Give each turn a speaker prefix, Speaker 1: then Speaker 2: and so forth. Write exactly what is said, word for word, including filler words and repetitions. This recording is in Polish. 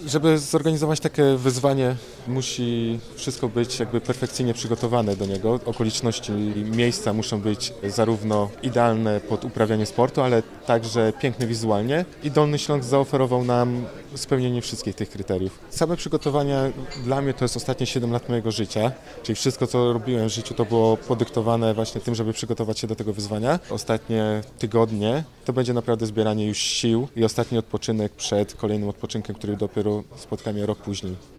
Speaker 1: Żeby zorganizować takie wyzwanie, musi wszystko być jakby perfekcyjnie przygotowane do niego. Okoliczności i miejsca muszą być zarówno idealne pod uprawianie sportu, ale także piękne wizualnie. I Dolny Śląsk zaoferował nam spełnienie wszystkich tych kryteriów. Same przygotowania dla mnie to jest ostatnie siedem lat mojego życia, czyli wszystko, co robiłem w życiu, to było podyktowane właśnie tym, żeby przygotować się do tego wyzwania. Ostatnie tygodnie to będzie naprawdę zbieranie już sił i ostatni odpoczynek przed kolejnym odpoczynkiem, który dopiero spotka mnie rok później.